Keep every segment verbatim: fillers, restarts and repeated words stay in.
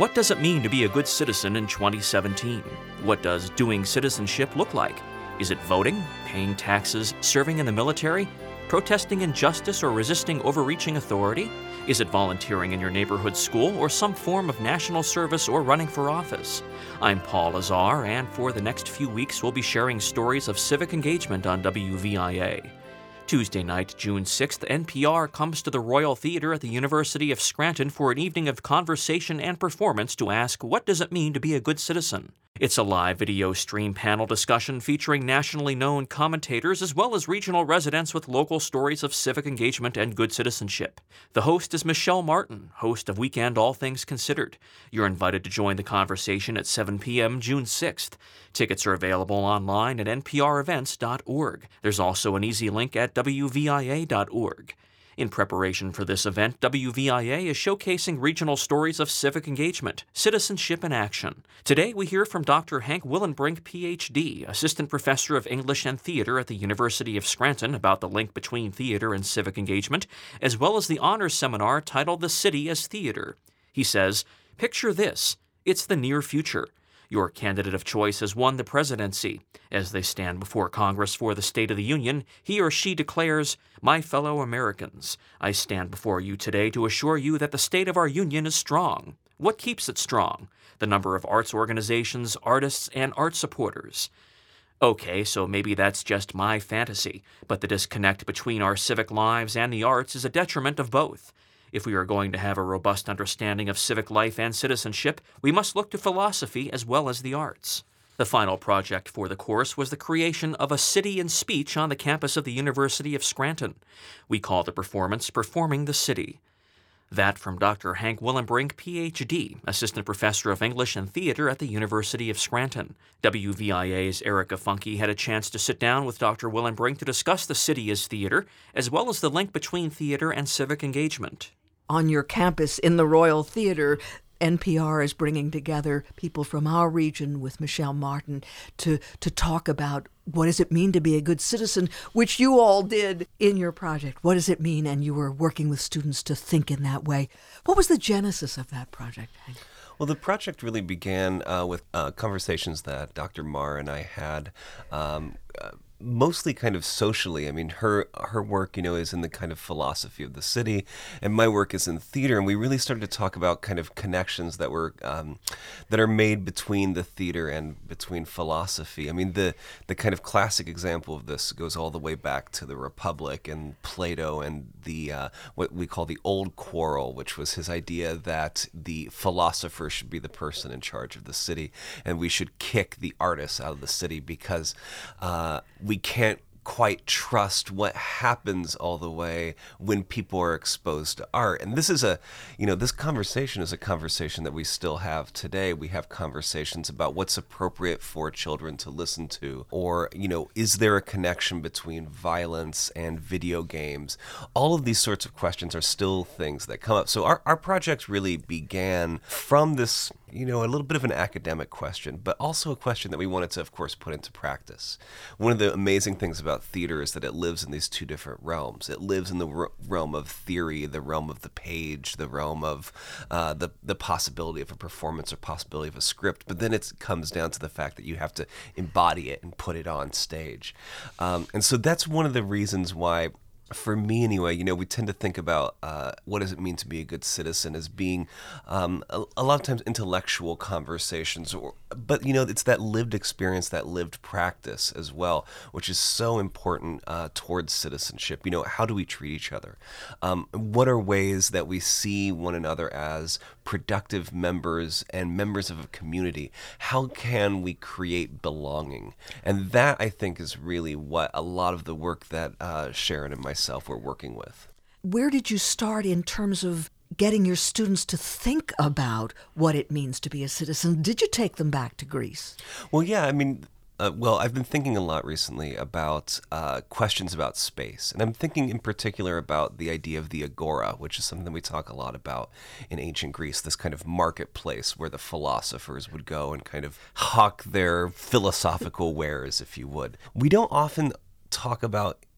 What does it mean to be a good citizen in twenty seventeen? What does doing citizenship look like? Is it voting, paying taxes, serving in the military, protesting injustice or resisting overreaching authority? Is it volunteering in your neighborhood school or some form of national service or running for office? I'm Paul Azar, and for the next few weeks we'll be sharing stories of civic engagement on W V I A. Tuesday night, June sixth, N P R comes to the Royal Theatre at the University of Scranton for an evening of conversation and performance to ask, what does it mean to be a good citizen? It's a live video stream panel discussion featuring nationally known commentators as well as regional residents with local stories of civic engagement and good citizenship. The host is Michelle Martin, host of Weekend All Things Considered. You're invited to join the conversation at seven p.m. June sixth. Tickets are available online at n p r events dot org. There's also an easy link at w v i a dot org. In preparation for this event, W V I A is showcasing regional stories of civic engagement, citizenship in action. Today, we hear from Doctor Hank Willenbrink, P H D, Assistant Professor of English and Theater at the University of Scranton, about the link between theater and civic engagement, as well as the honors seminar titled The City as Theater. He says, "Picture this. It's the near future. Your candidate of choice has won the presidency. As they stand before Congress for the State of the Union, he or she declares, 'My fellow Americans, I stand before you today to assure you that the state of our union is strong.' What keeps it strong? The number of arts organizations, artists, and art supporters. Okay, so maybe that's just my fantasy, but the disconnect between our civic lives and the arts is a detriment of both. If we are going to have a robust understanding of civic life and citizenship, we must look to philosophy as well as the arts." The final project for the course was the creation of a city in speech on the campus of the University of Scranton. We call the performance Performing the City. That from Doctor Hank Willenbrink, P H D, Assistant Professor of English and Theater at the University of Scranton. W V I A's Erica Funke had a chance to sit down with Doctor Willenbrink to discuss the city as theater, as well as the link between theater and civic engagement. On your campus in the Royal Theatre, N P R is bringing together people from our region with Michelle Martin to, to talk about what does it mean to be a good citizen, which you all did in your project. What does it mean? And you were working with students to think in that way. What was the genesis of that project, Hank? Well, the project really began uh, with uh, conversations that Doctor Marr and I had, um, uh, mostly kind of socially. I mean, her her work, you know, is in the kind of philosophy of the city, and my work is in theater. And we really started to talk about kind of connections that were um, that are made between the theater and between philosophy. I mean, the the kind of classic example of this goes all the way back to the Republic and Plato and the uh, what we call the old quarrel, which was his idea that the philosopher should be the person in charge of the city, and we should kick the artists out of the city because uh, we we can't quite trust what happens all the way when people are exposed to art. And this is a, you know, this conversation is a conversation that we still have today. We have conversations about what's appropriate for children to listen to, or, you know, is there a connection between violence and video games? All of these sorts of questions are still things that come up. So our, our project really began from this, you know, a little bit of an academic question, but also a question that we wanted to, of course, put into practice. One of the amazing things about theater is that it lives in these two different realms. It lives in the r- realm of theory, the realm of the page, the realm of uh, the the possibility of a performance or possibility of a script, but then it comes down to the fact that you have to embody it and put it on stage. Um, and so that's one of the reasons why, for me anyway, you know, we tend to think about uh, what does it mean to be a good citizen as being um, a, a lot of times intellectual conversations, or, but, you know, it's that lived experience, that lived practice as well, which is so important uh, towards citizenship. You know, how do we treat each other? Um, what are ways that we see one another as productive members and members of a community? How can we create belonging? And that, I think, is really what a lot of the work that uh, Sharon and myself we're working with. Where did you start in terms of getting your students to think about what it means to be a citizen? Did you take them back to Greece? Well, yeah, I mean, Uh, well, I've been thinking a lot recently about uh, questions about space. And I'm thinking in particular about the idea of the agora, which is something that we talk a lot about in ancient Greece, this kind of marketplace where the philosophers would go and kind of hawk their philosophical wares, if you would. We don't often talk about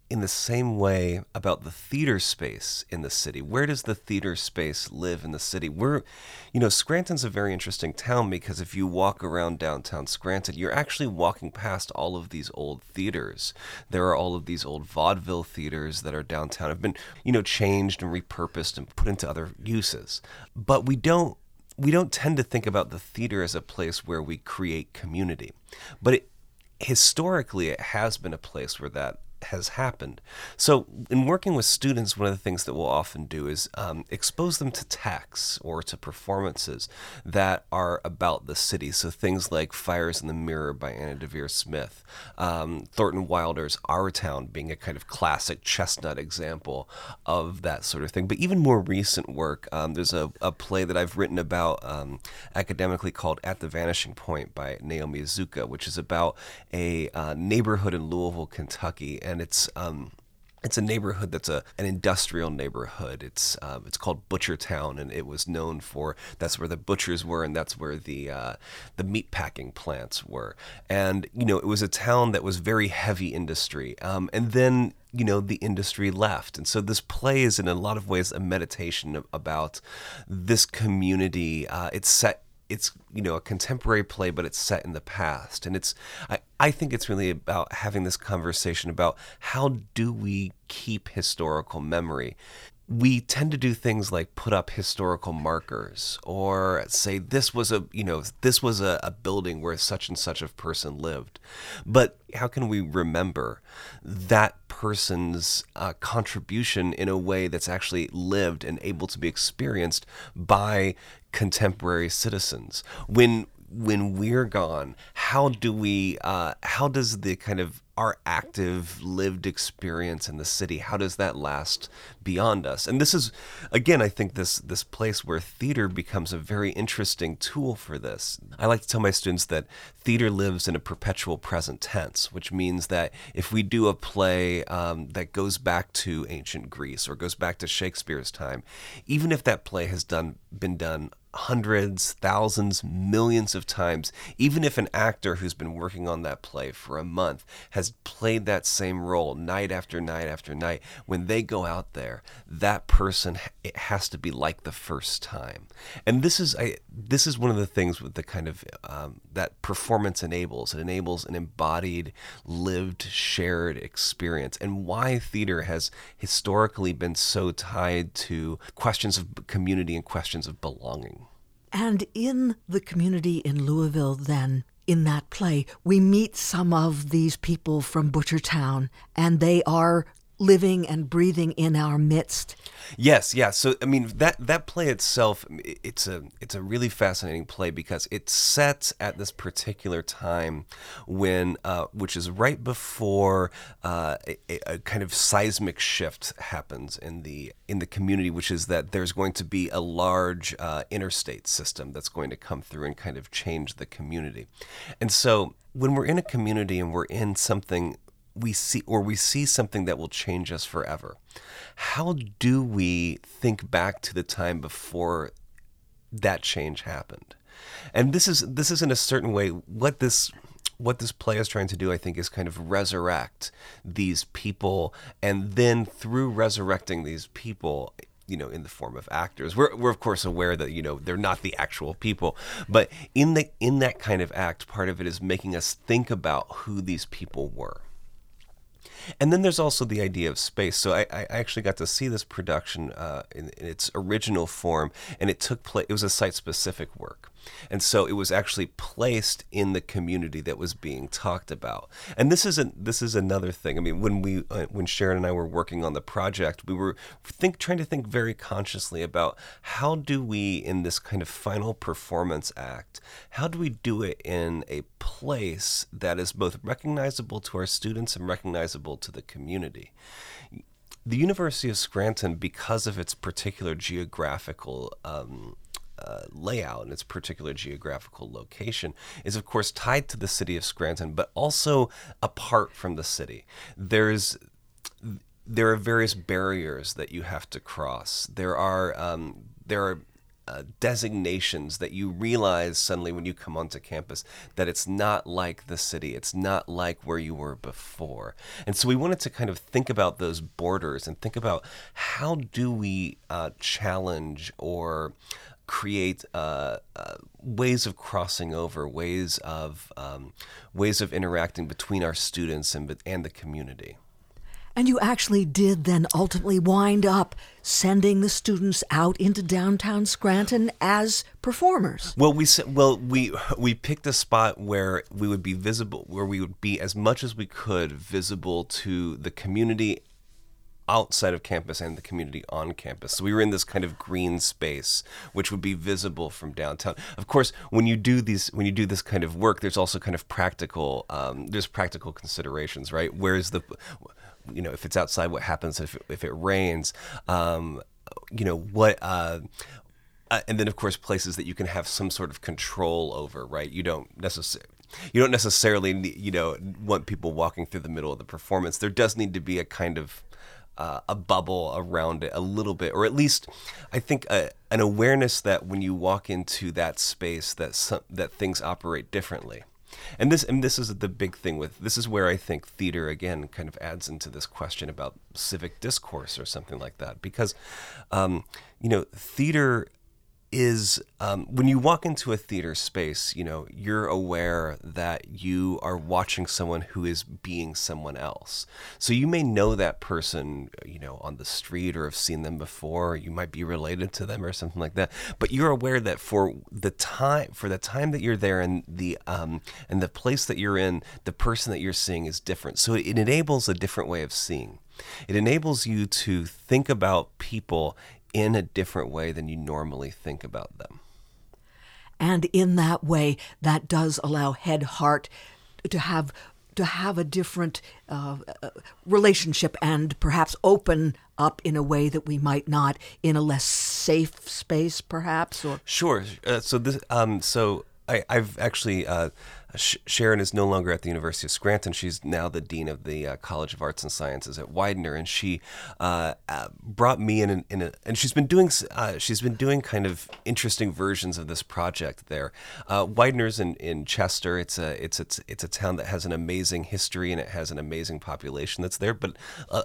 in the same way about the theater space in the city. Where does the theater space live in the city? We're, you know, Scranton's a very interesting town because if you walk around downtown Scranton, you're actually walking past all of these old theaters. There are all of these old vaudeville theaters that are downtown, have been, you know, changed and repurposed and put into other uses. But we don't we don't tend to think about the theater as a place where we create community. But it, historically, it has been a place where that has happened. So in working with students, one of the things that we'll often do is um, expose them to texts or to performances that are about the city. So things like Fires in the Mirror by Anna Deavere Smith, um, Thornton Wilder's Our Town being a kind of classic chestnut example of that sort of thing. But even more recent work, um, there's a, a play that I've written about um, academically called At the Vanishing Point by Naomi Iizuka, which is about a uh, neighborhood in Louisville, Kentucky. And it's um, it's a neighborhood that's a an industrial neighborhood. It's um, it's called Butchertown, and it was known for that's where the butchers were, and that's where the uh, the meat packing plants were. And you know, it was a town that was very heavy industry. Um, and then you know the industry left, and so this play is in a lot of ways a meditation about this community. Uh, it's set. It's, you know, a contemporary play, but it's set in the past. And it's, I, I think it's really about having this conversation about how do we keep historical memory. We tend to do things like put up historical markers or say this was a, you know, this was a, a building where such and such a person lived. But how can we remember that person's uh, contribution in a way that's actually lived and able to be experienced by contemporary citizens? When when we're gone, how do we, uh, how does the kind of our active lived experience in the city, how does that last beyond us? And this is, again, I think this this place where theater becomes a very interesting tool for this. I like to tell my students that theater lives in a perpetual present tense, which means that if we do a play um, that goes back to ancient Greece or goes back to Shakespeare's time, even if that play has done been done hundreds, thousands, millions of times, even if an actor who's been working on that play for a month has played that same role night after night after night, when they go out there, that person, it has to be like the first time. And this is I, this is one of the things with the kind of um, that performance enables. It enables an embodied, lived, shared experience, and why theater has historically been so tied to questions of community and questions of belonging. And in the community in Louisville, then, in that play, we meet some of these people from Butchertown, and they are living and breathing in our midst. Yes, yeah. So I mean that that play itself, it's a it's a really fascinating play because it's set at this particular time when, uh, which is right before uh, a, a kind of seismic shift happens in the in the community, which is that there's going to be a large uh, interstate system that's going to come through and kind of change the community. And so when we're in a community and we're in something we see, or we see something that will change us forever, how do we think back to the time before that change happened? And this is this is in a certain way what this what this play is trying to do, I think, is kind of resurrect these people, and then through resurrecting these people, you know, in the form of actors. We're we're of course aware that, you know, they're not the actual people, but in the in that kind of act, part of it is making us think about who these people were. And then there's also the idea of space. So I, I actually got to see this production uh, in, in its original form, and it took place. It was a site-specific work, and so it was actually placed in the community that was being talked about. And this is a, this is another thing. I mean, when we uh, when Sharon and I were working on the project, we were think trying to think very consciously about how do we, in this kind of final performance act, how do we do it in a place that is both recognizable to our students and recognizable to the community. The University of Scranton, because of its particular geographical um, uh, layout and its particular geographical location, is of course tied to the city of Scranton, but also apart from the city. There's there are various barriers that you have to cross. There are um, there are uh, designations that you realize suddenly when you come onto campus that it's not like the city, it's not like where you were before. And so we wanted to kind of think about those borders and think about how do we uh, challenge or create uh, uh, ways of crossing over, ways of um, ways of interacting between our students and and the community. And you actually did then ultimately wind up sending the students out into downtown Scranton as performers. Well, we well we we picked a spot where we would be visible, where we would be as much as we could visible to the community outside of campus and the community on campus. So we were in this kind of green space, which would be visible from downtown. Of course, when you do these, when you do this kind of work, there's also kind of practical, um, there's practical considerations, right? Where's the, you know, if it's outside, what happens if if it rains? Um, you know what? Uh, uh, and then, of course, places that you can have some sort of control over, right? You don't necessarily. You don't necessarily, you know, want people walking through the middle of the performance. There does need to be a kind of Uh, a bubble around it a little bit, or at least I think a, an awareness that when you walk into that space that some, that things operate differently. And this and this is the big thing with this is where I think theater again kind of adds into this question about civic discourse or something like that, because um, you know theater is um, when you walk into a theater space, you know, you're aware that you are watching someone who is being someone else. So you may know that person, you know, on the street or have seen them before. You might be related to them or something like that. But you're aware that for the time, for the time that you're there and the um, and the place that you're in, the person that you're seeing is different. So it enables a different way of seeing. It enables you to think about people in a different way than you normally think about them. And in that way, that does allow head heart to have to have a different uh, relationship and perhaps open up in a way that we might not in a less safe space, perhaps. Or sure. Uh, so this. Um. So I, I've actually. Uh, Sharon is no longer at the University of Scranton. She's now the dean of the uh, College of Arts and Sciences at Widener, and she uh, uh, brought me in, in, in a, and she's been doing uh, she's been doing kind of interesting versions of this project there. Uh, Widener's in, in Chester. It's a it's it's it's a town that has an amazing history and it has an amazing population that's there, but. Uh,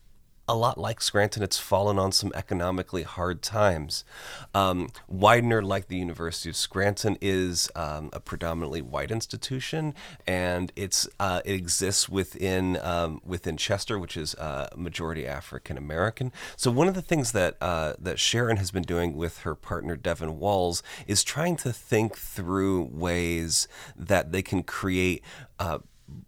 A lot like Scranton, it's fallen on some economically hard times. Um, Widener, like the University of Scranton, is um, a predominantly white institution, and it's uh, it exists within um, within Chester, which is uh, majority African American. So one of the things that uh, that Sharon has been doing with her partner Devin Walls is trying to think through ways that they can create Uh,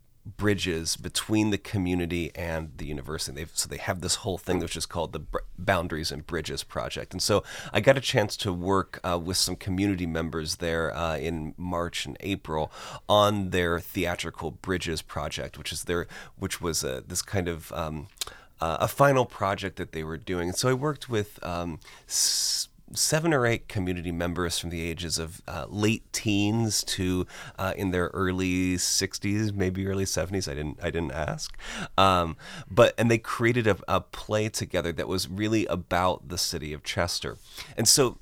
bridges between the community and the university. They've, so they have this whole thing which is called the Br- Boundaries and Bridges Project. And so I got a chance to work uh, with some community members there uh, in March and April on their Theatrical Bridges Project, which is their, which was a, this kind of um, uh, a final project that they were doing. And so I worked with um, s- seven or eight community members from the ages of uh, late teens to uh, in their early sixties, maybe early seventies. I didn't I didn't ask. Um, but and they created a, a play together that was really about the city of Chester. And so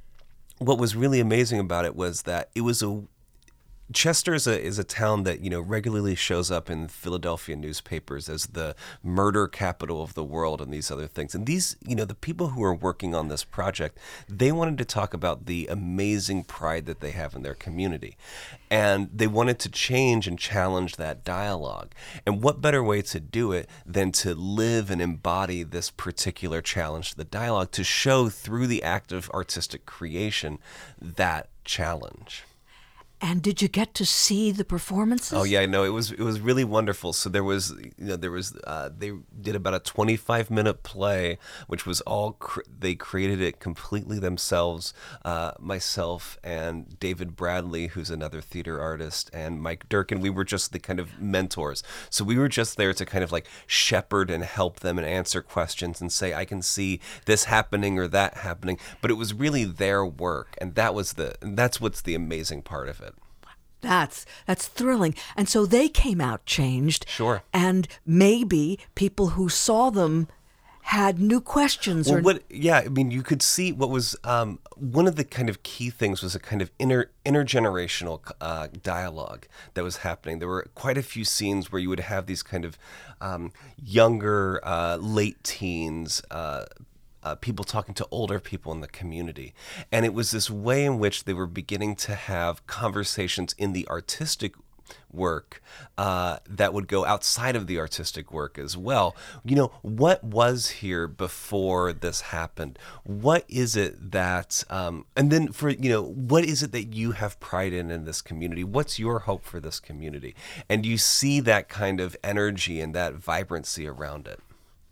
what was really amazing about it was that it was a Chester is a is a town that, you know, regularly shows up in Philadelphia newspapers as the murder capital of the world and these other things. And these, you know, the people who are working on this project, they wanted to talk about the amazing pride that they have in their community. And they wanted to change and challenge that dialogue. And what better way to do it than to live and embody this particular challenge to the dialogue, to show through the act of artistic creation that challenge. And did you get to see the performances? Oh yeah, no, it was it was really wonderful. So there was, you know, there was uh, they did about a twenty-five minute play, which was all cr- they created it completely themselves. Uh, myself and David Bradley, who's another theater artist, and Mike Durkin. We were just the kind of mentors. So we were just there to kind of like shepherd and help them and answer questions and say, I can see this happening or that happening. But it was really their work, and that was the that's what's the amazing part of it. That's that's thrilling. And so they came out changed. Sure. And maybe people who saw them had new questions. Well, or what? Yeah, I mean, you could see what was um, one of the kind of key things was a kind of inter intergenerational uh, dialogue that was happening. There were quite a few scenes where you would have these kind of um, younger, uh, late teens. Uh, Uh, people talking to older people in the community. And it was this way in which they were beginning to have conversations in the artistic work uh, that would go outside of the artistic work as well. You know, what was here before this happened? What is it that, um, and then for, you know, what is it that you have pride in in this community? What's your hope for this community? And you see that kind of energy and that vibrancy around it.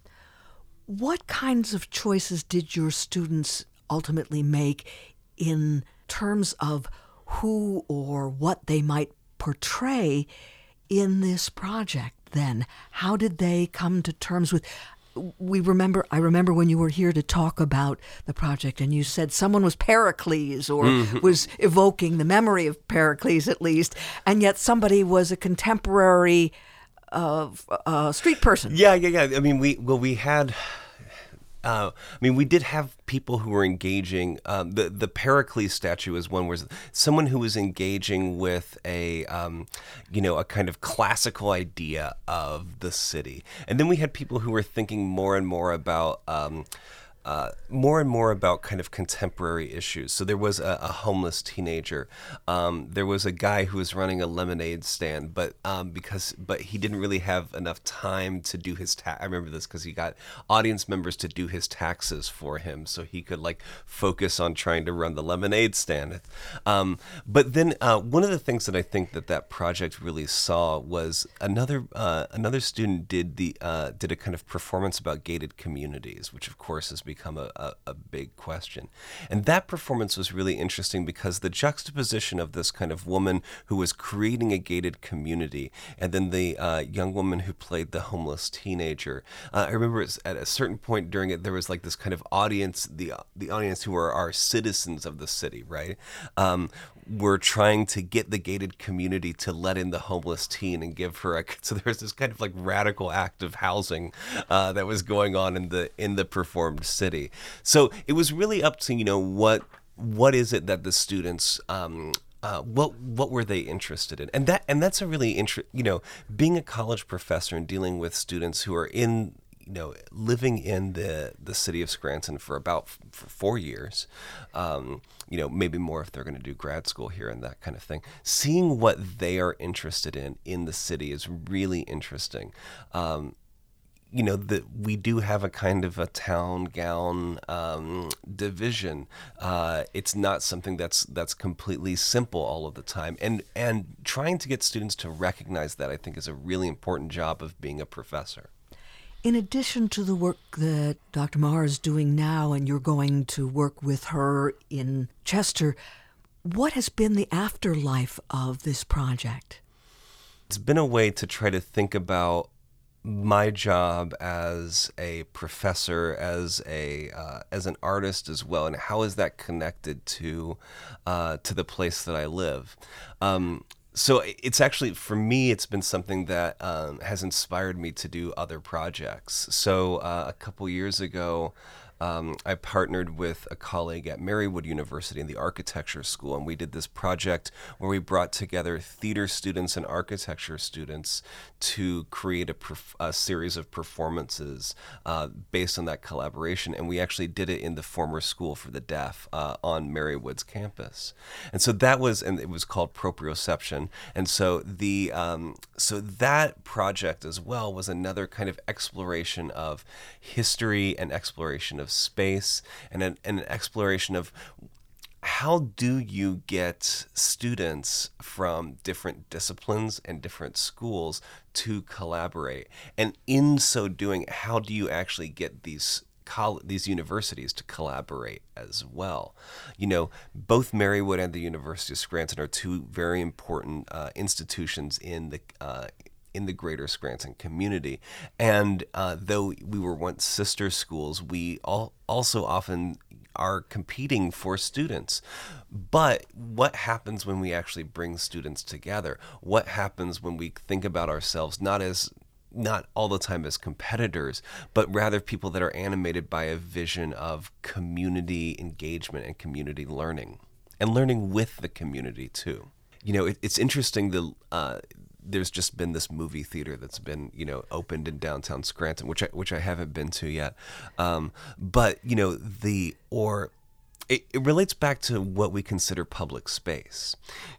What kinds of choices did your students ultimately make in terms of who or what they might portray in this project then? How did they come to terms with... We remember, I remember when you were here to talk about the project and you said someone was Pericles or mm-hmm. was evoking the memory of Pericles at least, and yet somebody was a contemporary uh, uh, street person. Yeah, yeah, yeah. I mean, we, well, we had... Uh, I mean, we did have people who were engaging. Um, the the Pericles statue is one where someone who was engaging with a, um, you know, a kind of classical idea of the city, and then we had people who were thinking more and more about. Um, Uh, more and more about kind of contemporary issues. So there was a, a homeless teenager. Um, there was a guy who was running a lemonade stand, but um, because but he didn't really have enough time to do his tax. I remember this because he got audience members to do his taxes for him, so he could like focus on trying to run the lemonade stand. Um, but then uh, one of the things that I think that that project really saw was another uh, another student did the uh, did a kind of performance about gated communities, which of course has been become a, a, a big question. And that performance was really interesting because the juxtaposition of this kind of woman who was creating a gated community and then the uh, young woman who played the homeless teenager. Uh, I remember at a certain point during it, there was like this kind of audience, the the audience who are our citizens of the city, right? Um, were trying to get the gated community to let in the homeless teen and give her a, so there was this kind of like radical act of housing uh, that was going on in the in the performed city. So it was really up to, you know, what what is it that the students um, uh, what what were they interested in, and that and that's a really interest. You know, being a college professor and dealing with students who are in, you know, living in the the city of Scranton for about f- for four years, um, you know, maybe more if they're going to do grad school here and that kind of thing. Seeing what they are interested in in the city is really interesting. Um, you know, that we do have a kind of a town gown um, division. Uh, it's not something that's that's completely simple all of the time. And and trying to get students to recognize that, I think, is a really important job of being a professor. In addition to the work that Doctor Maher is doing now, and you're going to work with her in Chester, what has been the afterlife of this project? It's been a way to try to think about my job as a professor, as a uh, as an artist as well, and how is that connected to uh, to the place that I live. Um, So it's actually, for me, it's been something that um, has inspired me to do other projects. So uh, a couple years ago, um, I partnered with a colleague at Marywood University in the architecture school, and we did this project where we brought together theater students and architecture students to create a, perf- a series of performances uh, based on that collaboration. And we actually did it in the former School for the Deaf uh, on Marywood's campus. And so that was, and it was called Proprioception. And so the um, so that project as well was another kind of exploration of history and exploration of space and an, and an exploration of how do you get students from different disciplines and different schools to collaborate? And in so doing, how do you actually get these these universities to collaborate as well? You know, both Marywood and the University of Scranton are two very important uh, institutions in the uh, in the greater Scranton community. And uh, though we were once sister schools, we all also often are competing for students. But what happens when we actually bring students together? What happens when we think about ourselves not as not all the time as competitors, but rather people that are animated by a vision of community engagement and community learning, and learning with the community too. You know, it, it's interesting, the uh, there's just been this movie theater that's been, you know, opened in downtown Scranton, which I, which I haven't been to yet. Um, but, you know, the, or it, it relates back to what we consider public space.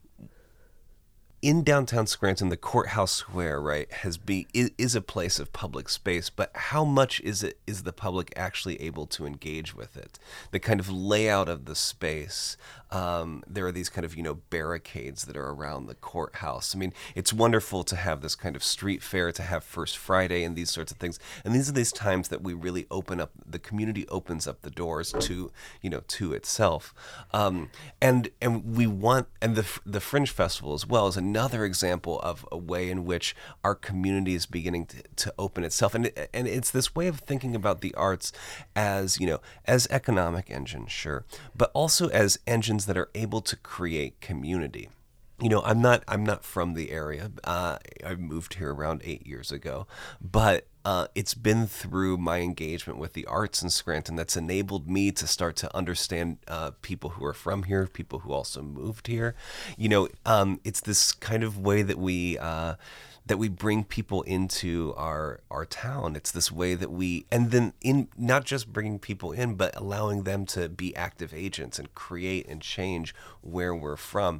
In downtown Scranton, the Courthouse Square, right, has be is, is a place of public space, but how much is it is the public actually able to engage with it? The kind of layout of the space. Um, there are these kind of, you know, barricades that are around the courthouse. I mean, it's wonderful to have this kind of street fair, to have First Friday and these sorts of things. And these are these times that we really open up, the community opens up the doors to, you know, to itself. Um, and and we want, and the the Fringe Festival as well is another example of a way in which our community is beginning to, to open itself. And it, and it's this way of thinking about the arts as, you know, as economic engines, sure, but also as engines that are able to create community. You know, I'm not I'm not from the area. Uh, I moved here around eight years ago, but uh, it's been through my engagement with the arts in Scranton that's enabled me to start to understand uh, people who are from here, people who also moved here. You know, um, it's this kind of way that we. Uh, that we bring people into our our town. It's this way that we, and then in not just bringing people in, but allowing them to be active agents and create and change where we're from.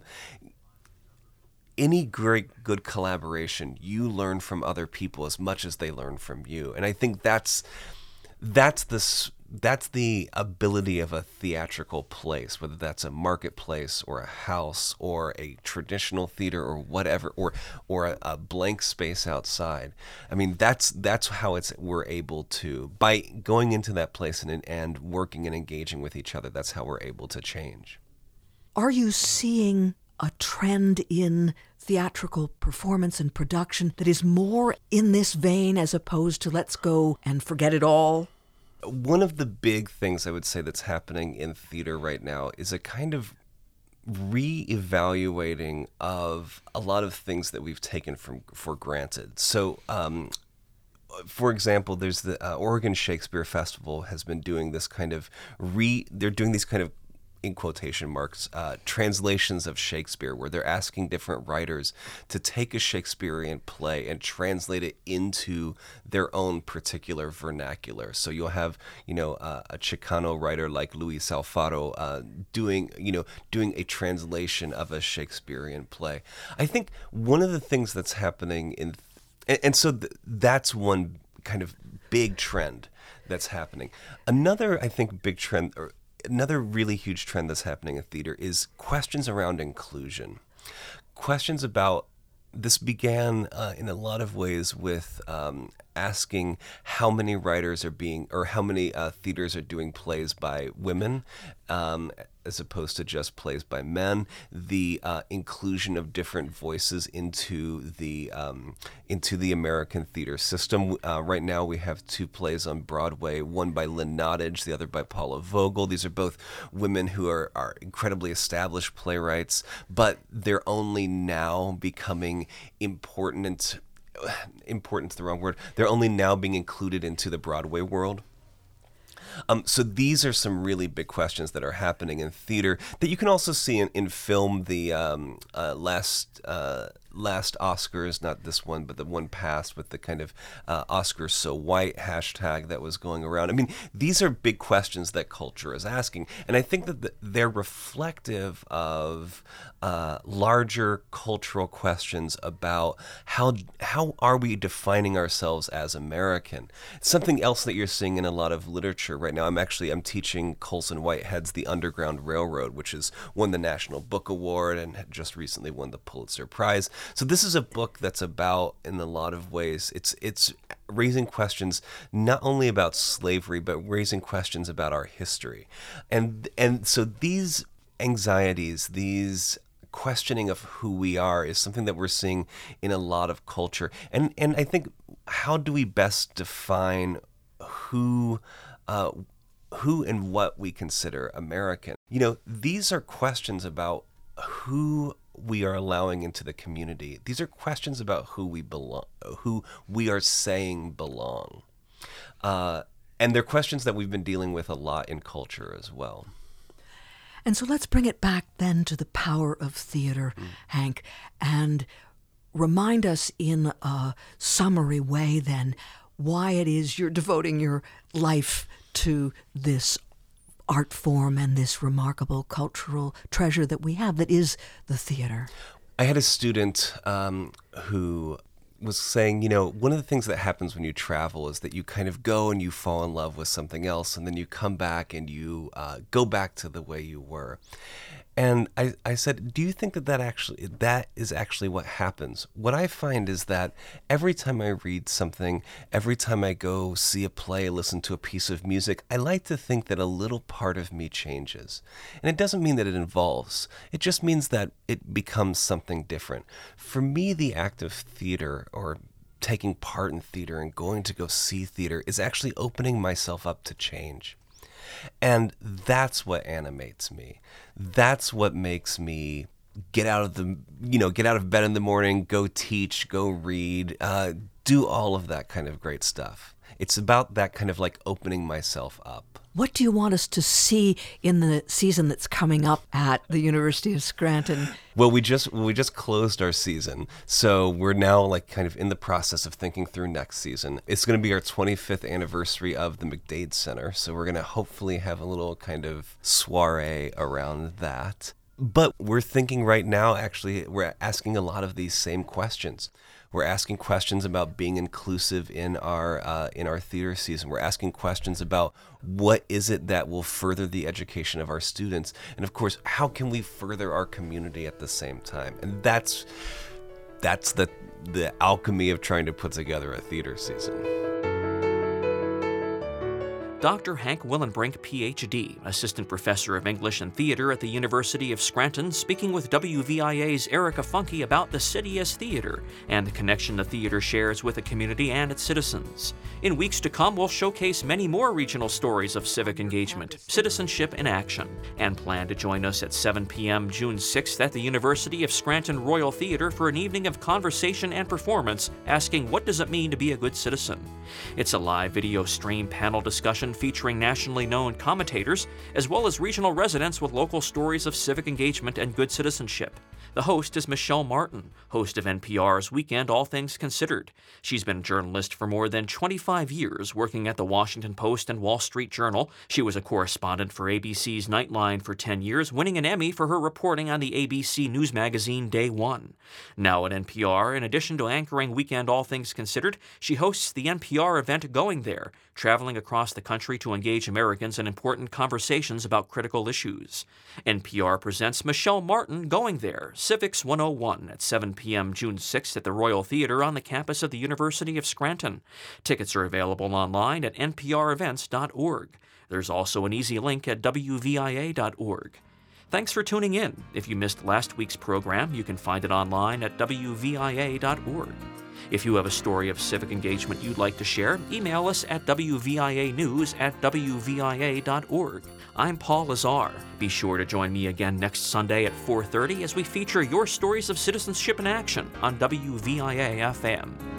Any great good collaboration, you learn from other people as much as they learn from you. And I think that's that's the that's the ability of a theatrical place, whether that's a marketplace or a house or a traditional theater or whatever, or or a, a blank space outside. I mean, that's that's how it's we're able to, by going into that place and and working and engaging with each other, that's how we're able to change. Are you seeing a trend in theatrical performance and production that is more in this vein as opposed to let's go and forget it all? One of the big things I would say that's happening in theater right now is a kind of re-evaluating of a lot of things that we've taken from for granted. So, um, for example, there's the uh, Oregon Shakespeare Festival has been doing this kind of re. They're doing these kind of, in quotation marks, uh, translations of Shakespeare, where they're asking different writers to take a Shakespearean play and translate it into their own particular vernacular. So you'll have, you know, uh, a Chicano writer like Luis Alfaro uh, doing, you know, doing a translation of a Shakespearean play. I think one of the things that's happening in, and, and so th- that's one kind of big trend that's happening. Another, I think, big trend, or another really huge trend that's happening in theater is questions around inclusion. Questions about, this began uh, in a lot of ways with um, asking how many writers are being, or how many uh, theaters are doing plays by women, um, as opposed to just plays by men. The uh, inclusion of different voices into the um, into the American theater system. Uh, right now, we have two plays on Broadway: one by Lynn Nottage, the other by Paula Vogel. These are both women who are are incredibly established playwrights, but they're only now becoming important. Important's the wrong word. They're only now being included into the Broadway world. Um, so these are some really big questions that are happening in theater that you can also see in, in film. The um, uh, last uh, last Oscars, not this one, but the one past, with the kind of uh, Oscars so white hashtag that was going around. I mean, these are big questions that culture is asking, and I think that the, they're reflective of uh, larger cultural questions about how how are we defining ourselves as American. Something else that you're seeing in a lot of literature right now. I'm actually I'm teaching Colson Whitehead's The Underground Railroad, which has won the National Book Award and had just recently won the Pulitzer Prize. So this is a book that's about, in a lot of ways, it's it's raising questions not only about slavery, but raising questions about our history. And and so these anxieties, these questioning of who we are, is something that we're seeing in a lot of culture. And and I think, how do we best define who uh, who and what we consider American? You know, these are questions about who we are allowing into the community. These are questions about who we belong, who we are saying belong. Uh, and they're questions that we've been dealing with a lot in culture as well. And so let's bring it back then to the power of theater, mm. Hank, and remind us in a summary way then why it is you're devoting your life to this art form and this remarkable cultural treasure that we have that is the theater. I had a student um, who was saying, you know, one of the things that happens when you travel is that you kind of go and you fall in love with something else, and then you come back and you uh, go back to the way you were. And I, I said, do you think that that actually, that is actually what happens? What I find is that every time I read something, every time I go see a play, listen to a piece of music, I like to think that a little part of me changes. And it doesn't mean that it evolves. It just means that it becomes something different. For me, the act of theater, or taking part in theater and going to go see theater, is actually opening myself up to change. And that's what animates me. That's what makes me get out of the, you know, get out of bed in the morning, go teach, go read, uh, do all of that kind of great stuff. It's about that kind of like opening myself up. What do you want us to see in the season that's coming up at the University of Scranton? Well, we just we just closed our season, so we're now like kind of in the process of thinking through next season. It's going to be our twenty-fifth anniversary of the McDade Center, so we're going to hopefully have a little kind of soiree around that. But we're thinking right now, actually, we're asking a lot of these same questions. We're asking questions about being inclusive in our uh, in our theater season. We're asking questions about what is it that will further the education of our students, and of course, how can we further our community at the same time? And that's that's the the alchemy of trying to put together a theater season. Doctor Hank Willenbrink, P H D, Assistant Professor of English and Theater at the University of Scranton, speaking with W V I A's Erica Funke about the city as theater and the connection the theater shares with the community and its citizens. In weeks to come, we'll showcase many more regional stories of civic engagement, citizenship in action, and plan to join us at seven p.m. June sixth at the University of Scranton Royal Theater for an evening of conversation and performance asking what does it mean to be a good citizen. It's a live video stream panel discussion featuring nationally known commentators, as well as regional residents with local stories of civic engagement and good citizenship. The host is Michelle Martin, host of N P R's Weekend All Things Considered. She's been a journalist for more than twenty-five years, working at the Washington Post and Wall Street Journal. She was a correspondent for A B C's Nightline for ten years, winning an Emmy for her reporting on the A B C News magazine Day One. Now at N P R, in addition to anchoring Weekend All Things Considered, she hosts the N P R event Going There, traveling across the country to engage Americans in important conversations about critical issues. N P R presents Michelle Martin Going There, Civics one oh one at seven p.m. June sixth at the Royal Theater on the campus of the University of Scranton. Tickets are available online at n p r events dot org. There's also an easy link at w v i a dot org. Thanks for tuning in. If you missed last week's program, you can find it online at w v i a dot org. If you have a story of civic engagement you'd like to share, email us at w v i a news at w v i a dot org. I'm Paul Lazar. Be sure to join me again next Sunday at four thirty as we feature your stories of citizenship in action on W V I A F M.